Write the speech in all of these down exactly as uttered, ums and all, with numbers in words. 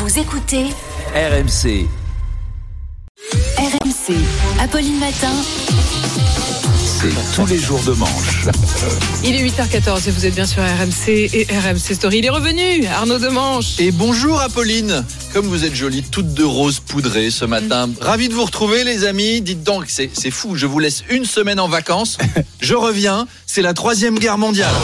Vous écoutez R M C. R M C, Apolline Matin. C'est tous les jours de manche. Il est huit heures quatorze et vous êtes bien sur R M C et R M C Story. Il est revenu, Arnaud Demanche. Et bonjour Apolline. Comme vous êtes jolie, toutes de rose poudrée ce matin. Mmh. Ravi de vous retrouver les amis. Dites donc, c'est, c'est fou, je vous laisse une semaine en vacances. Je reviens, c'est la troisième guerre mondiale.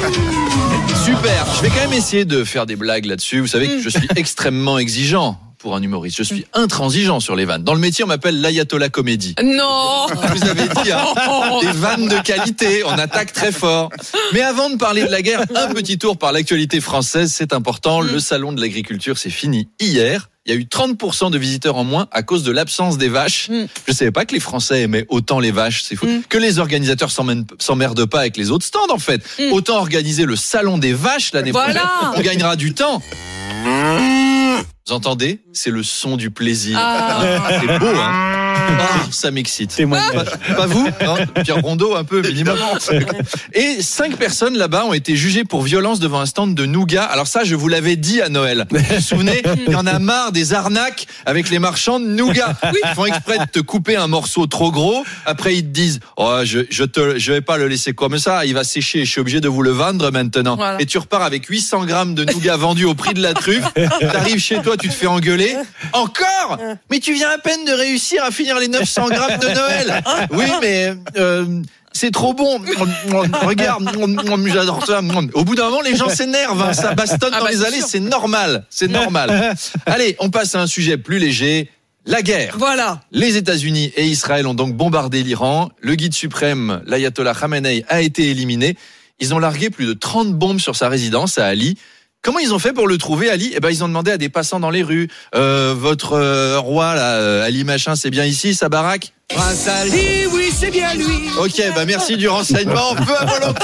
Super, je vais quand même essayer de faire des blagues là-dessus. Vous savez que je suis extrêmement exigeant pour un humoriste. Je suis intransigeant sur les vannes. Dans le métier, on m'appelle l'Ayatollah Comédie. Non. Vous avez dit, hein, des vannes de qualité, on attaque très fort. Mais avant de parler de la guerre, un petit tour par l'actualité française, c'est important. Le salon de l'agriculture, c'est fini hier. Il y a eu trente pour cent de visiteurs en moins à cause de l'absence des vaches. Mm. Je ne savais pas que les Français aimaient autant les vaches, c'est fou. Mm. Que les organisateurs s'emmerdent pas avec les autres stands, en fait. Mm. Autant organiser le salon des vaches l'année voilà. prochaine. On gagnera du temps. Vous entendez ? C'est le son du plaisir. Ah. C'est beau, hein ? Oh, ça m'excite. Pas, pas vous, hein ? Pierre Rondeau, un peu, minimum. Et cinq personnes là-bas ont été jugées pour violence devant un stand de nougat. Alors ça, je vous l'avais dit à Noël. Vous vous souvenez ? Il y en a marre des arnaques avec les marchands de nougat. Ils font exprès de te couper un morceau trop gros. Après, ils te disent oh, je, je, te, je vais pas le laisser comme ça. Il va sécher. Je suis obligé de vous le vendre maintenant. Voilà. Et tu repars avec huit cents grammes de nougat vendus au prix de la truffe. T'arrives chez toi, tu te fais engueuler. Encore ? Mais tu viens à peine de réussir à finir les neuf cents grammes de Noël. Oui, mais euh, c'est trop bon. Regarde, j'adore ça. Au bout d'un moment, les gens s'énervent. Hein. Ça bastonne ah dans bah, les allées. Sûr. C'est normal. C'est normal. Allez, on passe à un sujet plus léger. La guerre. Voilà. Les États-Unis et Israël ont donc bombardé l'Iran. Le guide suprême, l'ayatollah Khamenei, a été éliminé. Ils ont largué plus de trente bombes sur sa résidence à Ali. Comment ils ont fait pour le trouver, Ali ? Eh ben, ils ont demandé à des passants dans les rues. Euh, votre euh, roi, là, euh, Ali Machin, c'est bien ici, sa baraque ? Prince Ali, oui, c'est bien lui. Ok, bah merci du renseignement. Peu à volonté.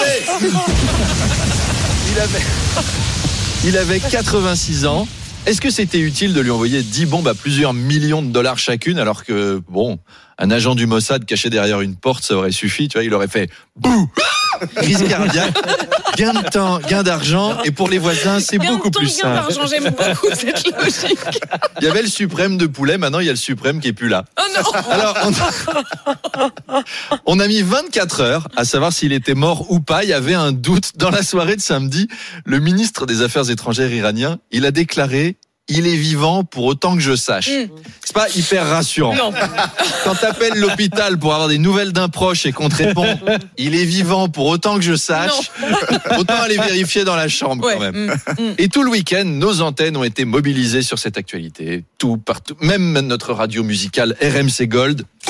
Il avait, il avait quatre-vingt-six ans. Est-ce que c'était utile de lui envoyer dix bombes à plusieurs millions de dollars chacune, alors que, bon, un agent du Mossad caché derrière une porte, ça aurait suffi, tu vois, il aurait fait bouh, crise cardiaque, gain de temps, gain d'argent, et pour les voisins, c'est gain beaucoup temps, plus simple. Gain d'argent, j'aime beaucoup cette logique. Il y avait le suprême de poulet, maintenant il y a le suprême qui est plus là. Oh non. Alors, on a, on a mis vingt-quatre heures à savoir s'il était mort ou pas. Il y avait un doute. Dans la soirée de samedi, le ministre des Affaires étrangères iranien, il a déclaré il est vivant pour autant que je sache. Mmh. C'est pas hyper rassurant. Non. Quand t'appelles l'hôpital pour avoir des nouvelles d'un proche et qu'on te répond il est vivant pour autant que je sache, non. Autant aller vérifier dans la chambre ouais. quand même. Mmh. Et tout le week-end, nos antennes ont été mobilisées sur cette actualité. Tout, partout. Même notre radio musicale R M C Gold. Hein ?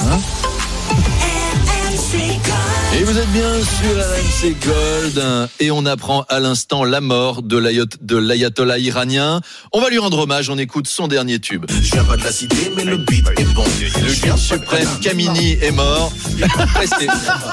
Et vous êtes bien sur R M C Gold et on apprend à l'instant la mort de, l'ayat- de l'ayatollah iranien. On va lui rendre hommage, on écoute son dernier tube. Je viens pas de la cité, mais le beat est bon. Le guide suprême Khamenei est mort. Après, c'est...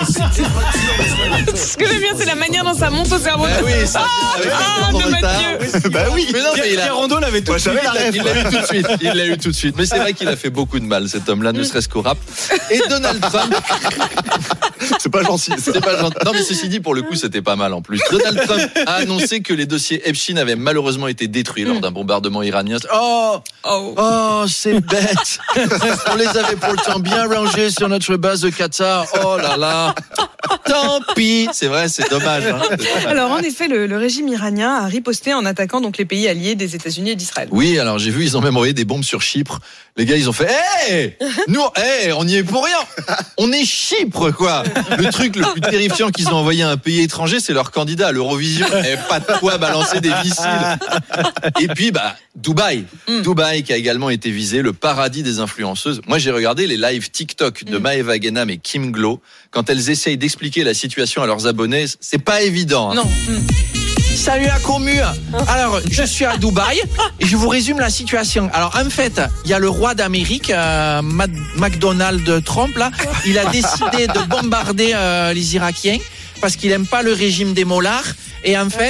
Ce que j'aime bien, c'est la manière dont ça monte au cerveau. Bah oui, ça ah, avec ah, un peu de retard. Bah oui, mais non, mais il a... Pierre Rondeau l'avait tout de suite. Il l'a eu tout de suite. Il l'a eu tout de suite. Mais c'est vrai qu'il a fait beaucoup de mal, cet homme-là, ne serait-ce qu'au rap. Et Donald Trump. C'est pas gentil. C'est pas gentil. Non, mais ceci dit, pour le coup, c'était pas mal en plus. Donald Trump a annoncé que les dossiers Epstein avaient malheureusement été détruits lors d'un bombardement iranien. Oh, oh, oh, c'est bête. On les avait pourtant bien rangés sur notre base de Qatar. Oh là là. Tant pis. C'est vrai, c'est dommage. Hein. Alors, en effet, le, le régime iranien a riposté en attaquant donc les pays alliés des États-Unis et d'Israël. Oui, alors j'ai vu, ils ont même envoyé des bombes sur Chypre. Les gars, ils ont fait hey, nous, hey, on y est pour rien. On est Chypre, quoi. Le truc le plus terrifiant qu'ils ont envoyé à un pays étranger, c'est leur candidat à l'Eurovision. Et pas de quoi balancer des missiles. Et puis, bah, Dubaï. Mm. Dubaï qui a également été visé, le paradis des influenceuses. Moi, j'ai regardé les lives TikTok de mm. Maeva Genam et Kim Glow. Quand elles essayent d'expliquer la situation à leurs abonnés, c'est pas évident. Hein. Non. Mm. Salut à Commu. Alors, je suis à Dubaï et je vous résume la situation. Alors, en fait, il y a le roi d'Amérique, euh, Mad- McDonald Trump, là. Il a décidé de bombarder euh, les Irakiens parce qu'il aime pas le régime des mollahs. Et en fait,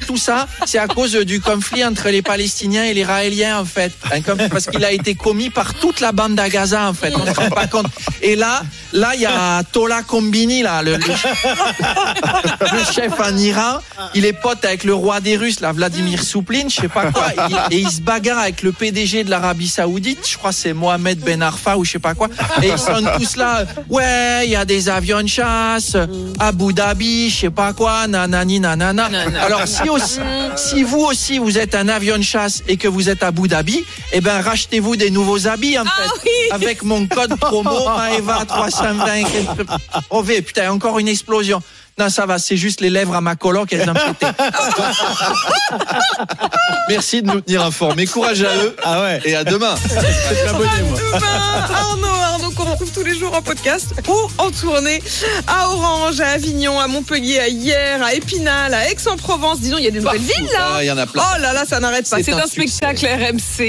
tout ça, c'est à cause du conflit entre les Palestiniens et les Israéliens, en fait. Un conflit parce qu'il a été commis par toute la bande à Gaza, en fait. On se rend pas compte. Et là, là, il y a Tola Kombini, là, le, le, le chef en Iran. Il est pote avec le roi des Russes, là, Vladimir Souplin, je sais pas quoi. Il, et il se bagarre avec le P D G de l'Arabie Saoudite. Je crois que c'est Mohamed Ben Arfa ou je sais pas quoi. Et ils sont tous là. Ouais, il y a des avions de chasse. Abu Dhabi, je sais pas quoi. Nanani, nanana. Alors, si aussi, si vous aussi, vous êtes un avion de chasse et que vous êtes à Abu Dhabi, eh ben, rachetez-vous des nouveaux habits, en fait. Ah oui. Avec mon code promo, Maeva trois cent vingt. Oh, putain, encore une explosion. Non, ça va, c'est juste les lèvres à ma coloc, elles ont pété. Merci de nous tenir informés. Courage à eux. Ah ouais. Et à demain. Faites abonner, moi. Demain, Arnaud, Arnaud qu'on retrouve tous les jours en podcast ou en tournée à Orange, à Avignon, à Montpellier, à Hyères, à Épinal, à Aix-en-Provence. Disons, il y a des nouvelles villes là. Ah, il y en a plein. Oh là là, ça n'arrête pas. C'est C'est un un succès. spectacle R M C.